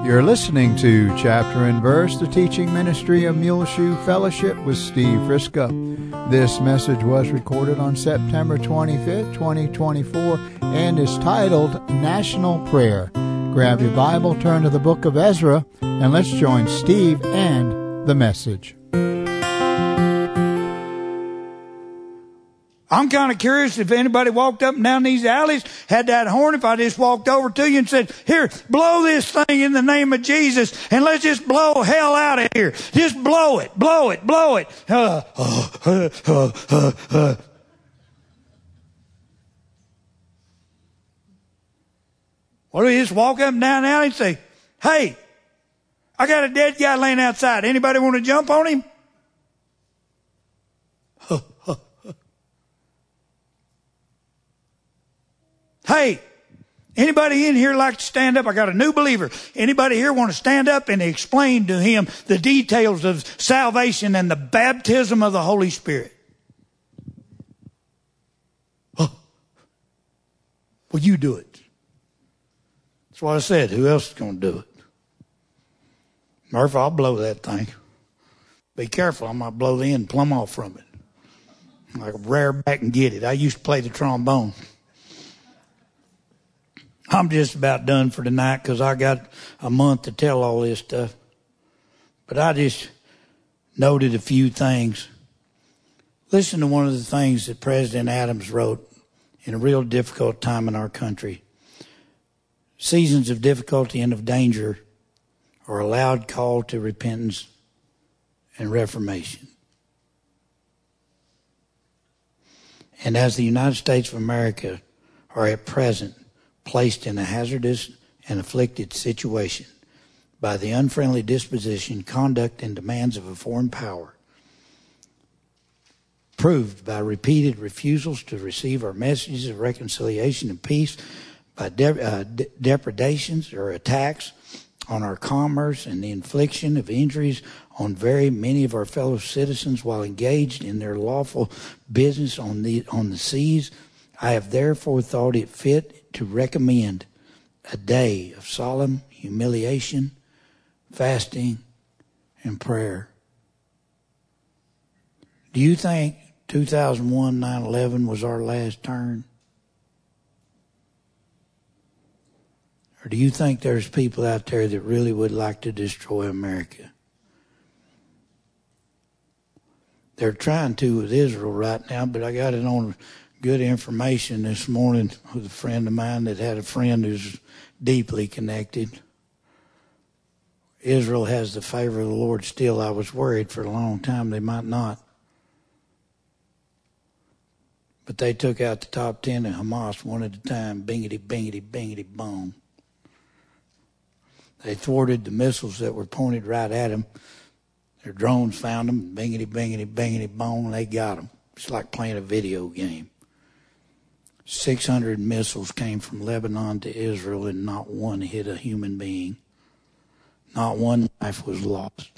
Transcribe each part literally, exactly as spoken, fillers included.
You're listening to Chapter and Verse, the teaching ministry of Muleshoe Fellowship with Steve Frisco. This message was recorded on September twenty-fifth, twenty twenty-four, and is titled National Prayer. Grab your Bible, turn to the book of Ezra, and let's join Steve and the message. I'm kind of curious if anybody walked up and down these alleys, had that horn, if I just walked over to you and said, here, blow this thing in the name of Jesus, and let's just blow hell out of here. Just blow it, blow it, blow it. Uh, uh, uh, uh, uh, uh. What do we just walk up and down the alley and say, hey, I got a dead guy laying outside. Anybody want to jump on him? Hey, anybody in here like to stand up? I got a new believer. Anybody here want to stand up and explain to him the details of salvation and the baptism of the Holy Spirit? Oh. Well, you do it. That's what I said. Who else is going to do it? Murphy, I'll blow that thing. Be careful. I might blow the end plumb off from it. Like a rare back and get it. I used to play the trombone. I'm just about done for tonight because I got a month to tell all this stuff. But I just noted a few things. Listen to one of the things that President Adams wrote in a real difficult time in our country. Seasons of difficulty and of danger are a loud call to repentance and reformation. And as the United States of America are at present placed in a hazardous and afflicted situation by the unfriendly disposition, conduct, and demands of a foreign power, proved by repeated refusals to receive our messages of reconciliation and peace, by de- uh, de- depredations or attacks on our commerce and the infliction of injuries on very many of our fellow citizens while engaged in their lawful business on the on the seas, I have therefore thought it fit to recommend a day of solemn humiliation, fasting, and prayer. Do you think two thousand one nine eleven was our last turn? Or do you think there's people out there that really would like to destroy America? They're trying to with Israel right now, but I got it on good information this morning with a friend of mine that had a friend who's deeply connected. Israel has the favor of the Lord still. I was worried for a long time they might not. But they took out the top ten of Hamas one at a time. Bingity, bingity, bingity, boom. They thwarted the missiles that were pointed right at them. Their drones found them. Bingity, bingity, bingity, boom. They got them. It's like playing a video game. six hundred missiles came from Lebanon to Israel, and not one hit a human being. Not one life was lost.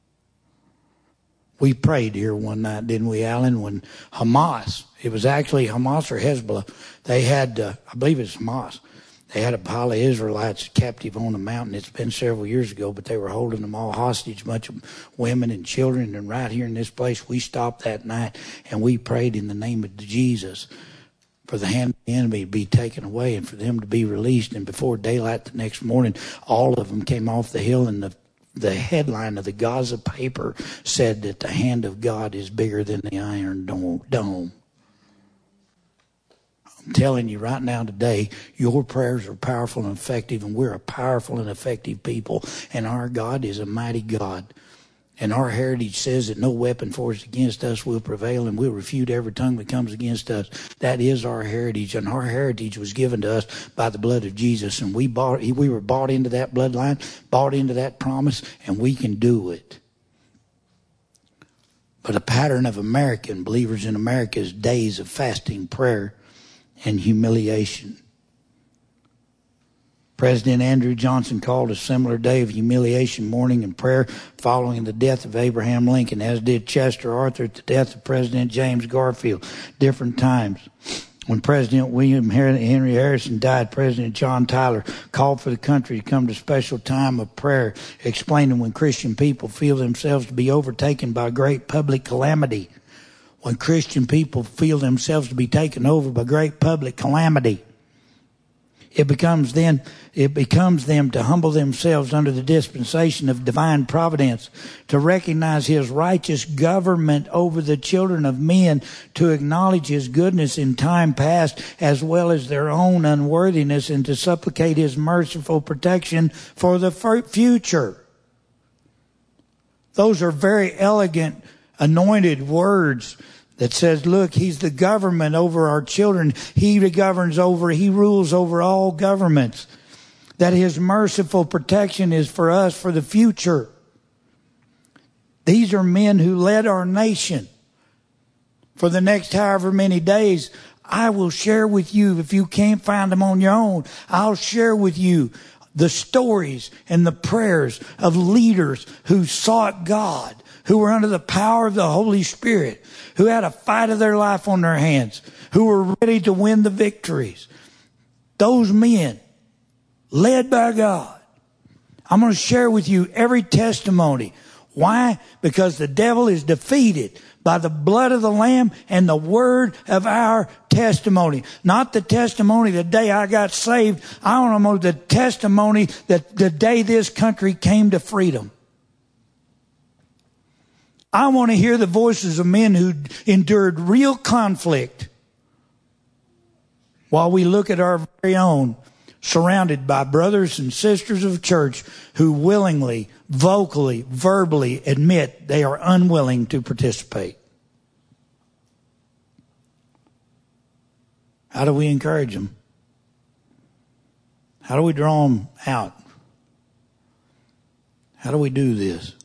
We prayed here one night, didn't we, Alan, when Hamas, it was actually Hamas or Hezbollah, they had, uh, I believe it's Hamas, they had a pile of Israelites captive on the mountain. It's been several years ago, but they were holding them all hostage, a bunch of women and children. And right here in this place, we stopped that night and we prayed in the name of Jesus for the hand of the enemy to be taken away and for them to be released. And before daylight the next morning, all of them came off the hill, and the the headline of the Gaza paper said that the hand of God is bigger than the Iron Dome. I'm telling you right now today, your prayers are powerful and effective, and we're a powerful and effective people, and our God is a mighty God. And our heritage says that no weapon forged against us will prevail, and we'll refute every tongue that comes against us. That is our heritage, and our heritage was given to us by the blood of Jesus. And we bought, we were bought into that bloodline, bought into that promise, and we can do it. But a pattern of American believers in America is days of fasting, prayer, and humiliation. President Andrew Johnson called a similar day of humiliation, mourning, and prayer following the death of Abraham Lincoln, as did Chester Arthur at the death of President James Garfield. Different times. When President William Henry Harrison died, President John Tyler called for the country to come to a special time of prayer, explaining when Christian people feel themselves to be overtaken by great public calamity. When Christian people feel themselves to be taken over by great public calamity, it becomes then, it becomes them to humble themselves under the dispensation of divine providence, to recognize His righteous government over the children of men, to acknowledge His goodness in time past as well as their own unworthiness, and to supplicate His merciful protection for the future. Those are very elegant, anointed words that says, look, He's the government over our children. He governs over, He rules over all governments. That His merciful protection is for us for the future. These are men who led our nation for the next however many days. I will share with you, if you can't find them on your own, I'll share with you the stories and the prayers of leaders who sought God, who were under the power of the Holy Spirit, who had a fight of their life on their hands, who were ready to win the victories. Those men, led by God. I'm going to share with you every testimony. Why? Because the devil is defeated by the blood of the Lamb and the word of our testimony. Not the testimony the day I got saved. I want to know the testimony that the day this country came to freedom. I want to hear the voices of men who endured real conflict while we look at our very own, surrounded by brothers and sisters of church who willingly, vocally, verbally admit they are unwilling to participate. How do we encourage them? How do we draw them out? How do we do this?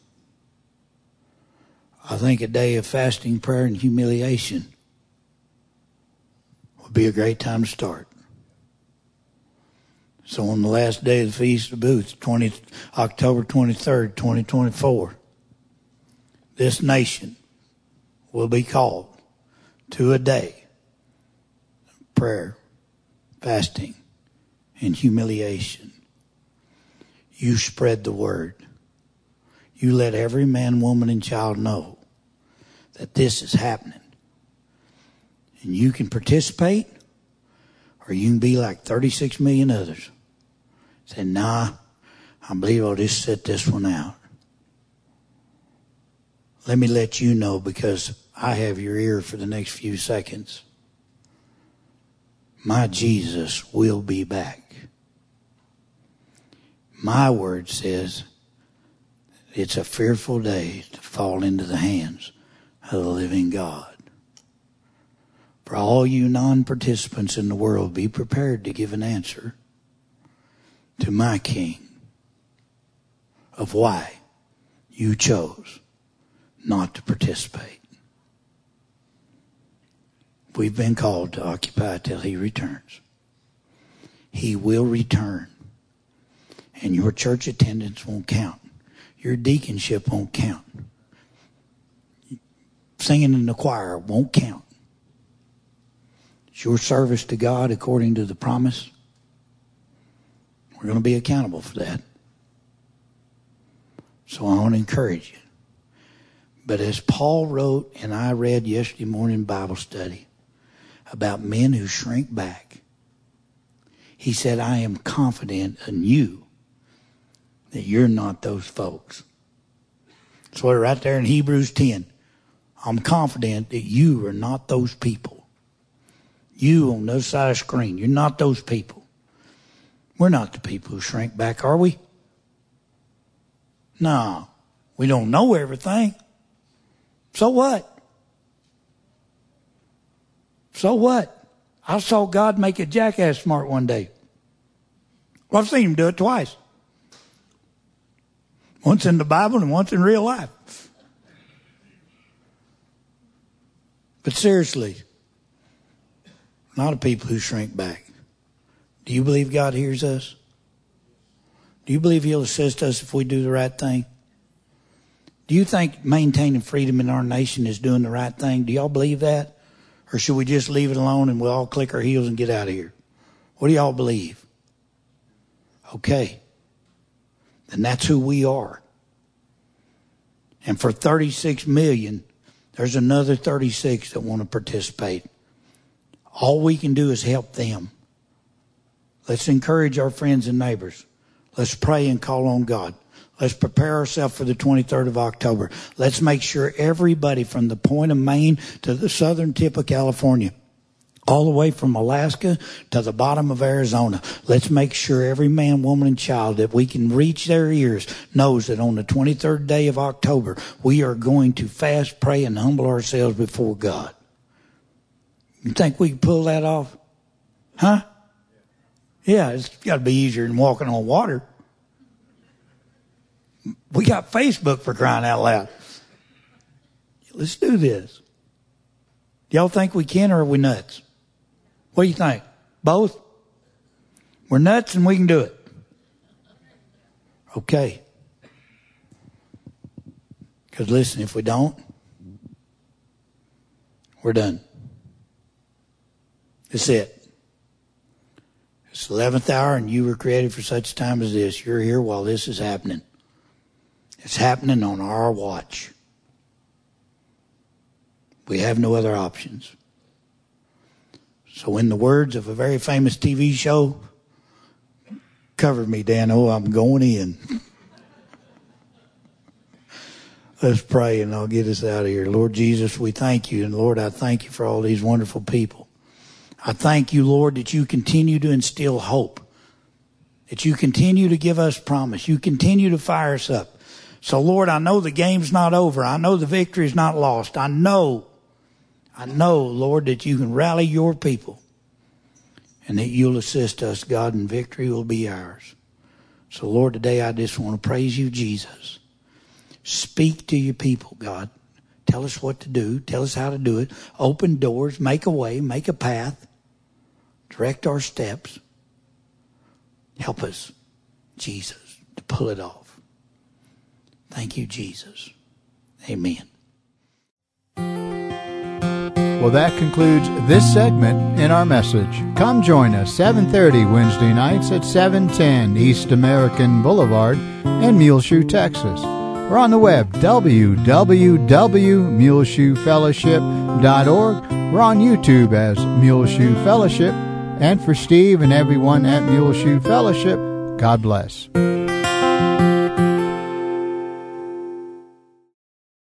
I think a day of fasting, prayer, and humiliation would be a great time to start. So on the last day of the Feast of Booths, October twenty-third, twenty twenty-four, this nation will be called to a day of prayer, fasting, and humiliation. You spread the word. You let every man, woman, and child know that this is happening. And you can participate, or you can be like thirty-six million others. Say, nah, I believe I'll just sit this one out. Let me let you know, because I have your ear for the next few seconds. My Jesus will be back. My word says it's a fearful day to fall into the hands of the living God. For all you non-participants in the world, be prepared to give an answer to my King of why you chose not to participate. We've been called to occupy till He returns. He will return. And your church attendance won't count. Your deaconship won't count. Singing in the choir won't count. It's your service to God according to the promise. We're going to be accountable for that. So I want to encourage you. But as Paul wrote, and I read yesterday morning Bible study about men who shrink back, he said, I am confident in you that you're not those folks. So right there in Hebrews ten, I'm confident that you are not those people. You on the other side of the screen, you're not those people. We're not the people who shrink back, are we? No, we don't know everything. So what? So what? I saw God make a jackass smart one day. Well, I've seen Him do it twice. Once in the Bible and once in real life. But seriously, a lot of people who shrink back. Do you believe God hears us? Do you believe He'll assist us if we do the right thing? Do you think maintaining freedom in our nation is doing the right thing? Do y'all believe that? Or should we just leave it alone and we'll all click our heels and get out of here? What do y'all believe? Okay. Then that's who we are. And for thirty-six million, there's another thirty-six that want to participate. All we can do is help them. Let's encourage our friends and neighbors. Let's pray and call on God. Let's prepare ourselves for the twenty-third of October. Let's make sure everybody from the point of Maine to the southern tip of California, all the way from Alaska to the bottom of Arizona, let's make sure every man, woman, and child that we can reach their ears knows that on the twenty-third day of October, we are going to fast, pray, and humble ourselves before God. You think we can pull that off? Huh? Yeah, it's got to be easier than walking on water. We got Facebook, for crying out loud. Let's do this. Y'all think we can, or are we nuts? What do you think? Both? We're nuts and we can do it. Okay. Because listen, if we don't, we're done. That's it. It's the eleventh hour and you were created for such a time as this. You're here while this is happening. It's happening on our watch. We have no other options. So in the words of a very famous T V show, cover me, Dan. Oh, I'm going in. Let's pray and I'll get us out of here. Lord Jesus, we thank you. And Lord, I thank you for all these wonderful people. I thank you, Lord, that you continue to instill hope. That you continue to give us promise. You continue to fire us up. So, Lord, I know the game's not over. I know the victory is not lost. I know, I know, Lord, that you can rally your people and that you'll assist us, God, and victory will be ours. So, Lord, today I just want to praise you, Jesus. Speak to your people, God. Tell us what to do. Tell us how to do it. Open doors. Make a way. Make a path. Direct our steps. Help us, Jesus, to pull it off. Thank you, Jesus. Amen. Well, that concludes this segment in our message. Come join us seven thirty Wednesday nights at seven ten East American Boulevard in Muleshoe, Texas. We're on the web, w w w dot muleshoe fellowship dot org. We're on YouTube as Muleshoe Fellowship. And for Steve and everyone at Muleshoe Fellowship, God bless.